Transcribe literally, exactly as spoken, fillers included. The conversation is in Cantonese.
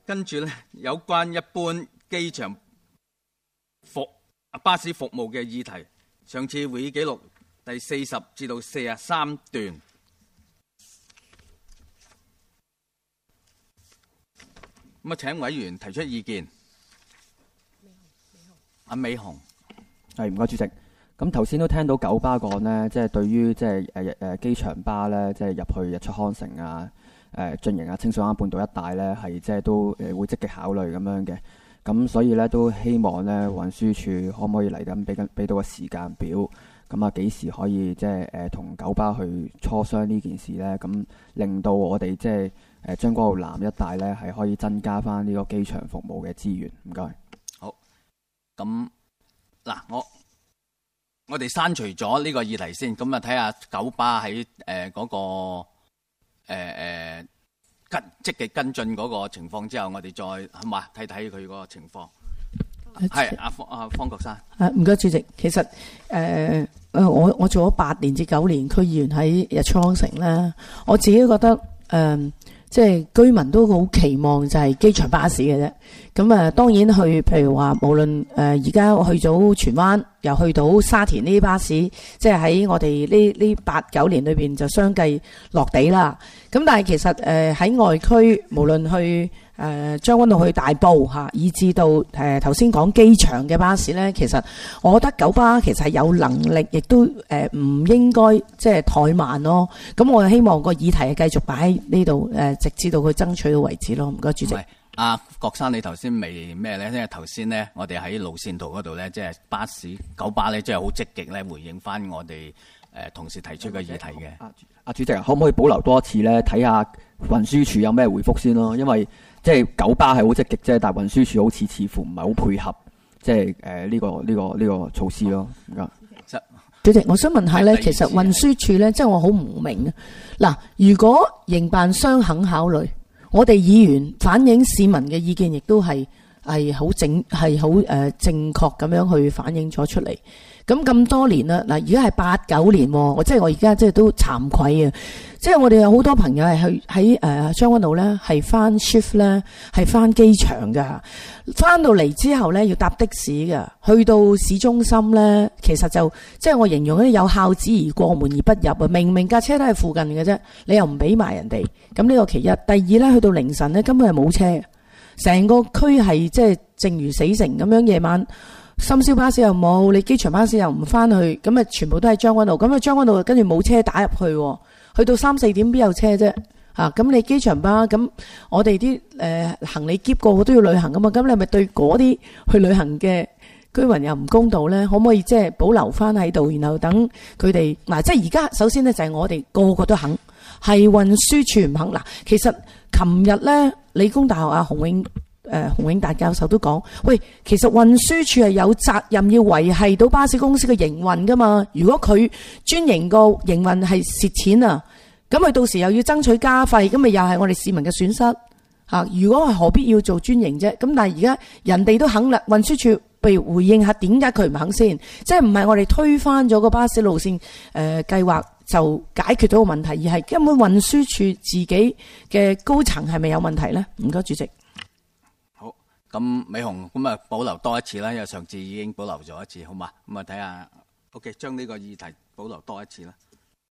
跟住咧，有關一般機場服巴士服務嘅議題，上次會議記錄第四十至到四十三段。咁啊，請委員提出意見。阿美紅， 係唔該主席。咁頭先都聽到九巴講呢，即係對於即係誒誒機場巴咧，即係入去日出康城啊、誒進營啊、清水灣半島一帶咧，係即係都誒會積極考慮咁樣嘅。咁所以咧都希望咧運輸署可唔可以嚟緊俾緊俾到個時間表，咁啊幾時可以即係誒同九巴去磋商呢件事咧？咁令到我哋即係誒將軍澳南一帶咧係可以增加翻呢個機場服務嘅資源。唔該。 好。咁嗱，我我哋刪除咗呢個議題先，咁啊睇下九巴喺誒嗰個誒誒。呃呃跟積極跟進嗰個情況之後，我哋再係嘛睇睇佢嗰個情況。係阿方阿方國珊。 啊，唔該主席。其實誒誒、呃，我我做咗八年至九年區議員喺日出康城咧，我自己覺得誒、呃，即係居民都好期望就係機場巴士嘅啫。咁啊，當然去譬如話，無論誒而家我去咗荃灣，又去到沙田呢啲巴士，即係喺我哋呢呢八九年裏邊就相繼落地啦。咁但係其實誒喺、呃、外區，無論去誒將軍澳去大埔嚇，以至到誒頭先講機場嘅巴士咧，其實我覺得九巴其實係有能力，亦都誒唔應該即係怠慢咯。咁我希望個議題係繼續擺喺呢度誒，直至到佢爭取到為止咯。唔該，主席。 阿郭生，你頭先未咩咧？因為頭先咧，我哋喺路線圖嗰度咧，即係巴士九巴咧，即係好積極咧回應翻我哋誒同事提出嘅議題嘅。 阿阿主席啊，可唔可以保留多一次咧？睇下運輸署有咩回覆先咯。因為即係九巴係好積極啫，但係運輸署好似似乎唔係好配合，即係誒呢個呢、這個呢、這個措施咯。唔該。 主席，我想問下咧，其實運輸署咧，即係我好唔明啊。嗱，如果營辦商肯考慮，我哋議員反映市民嘅意見，亦都係係好正係好誒正確咁樣去反映咗出嚟。咁咁多年啦，嗱，而家係八九年，我即係我而家即係都慚愧啊！即係我哋有好多朋友係去喺誒將軍澳咧，係翻 shift 咧，係翻機場噶，翻到嚟之後咧要搭的士噶，去到市中心咧，其實就即係我形容咧有孝子而過門而不入啊！明明架車都係附近嘅啫，你又唔俾埋人哋，咁呢個其一。第二咧，去到凌晨咧根本係冇車，成個區係即係靜如死城咁樣，夜晚。深宵巴士又冇，你機場巴士又唔翻去，咁啊全部都係將軍澳，咁啊將軍澳跟住冇車打入去，去到三四點邊有車啫？啊，咁你機場巴，咁我哋啲誒行李篋個個都要旅行噶嘛，咁你咪對嗰啲去旅行嘅居民又唔公道咧？可唔可以即係保留翻喺度，然後等佢哋嗱？即係而家首先咧就係我哋個個都肯，係運輸署唔肯嗱。其實琴日咧理工大學阿洪永。誒、呃，洪永達教授都講，喂，其實運輸署係有責任要維繫到巴士公司嘅營運噶嘛。如果佢專營個營運係蝕錢啊，咁佢到時又要爭取加費，咁咪又係我哋市民嘅損失吓、啊。如果係何必要做專營啫？咁但係而家人哋都肯啦，運輸署譬如回應下點解佢唔肯先？即係唔係我哋推翻咗個巴士路線誒計劃就解決到個問題，而係根本運輸署自己嘅高層係咪有問題咧？唔該，主席。 咁美紅咁啊，保留多一次啦，因為上次已經保留咗一次，好嘛？咁啊，睇下 ，OK， 將呢個議題保留多一次啦。